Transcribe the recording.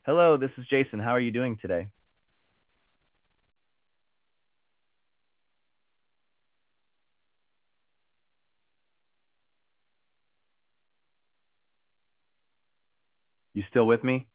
Hello, this is Jason. How are you doing today? You still with me?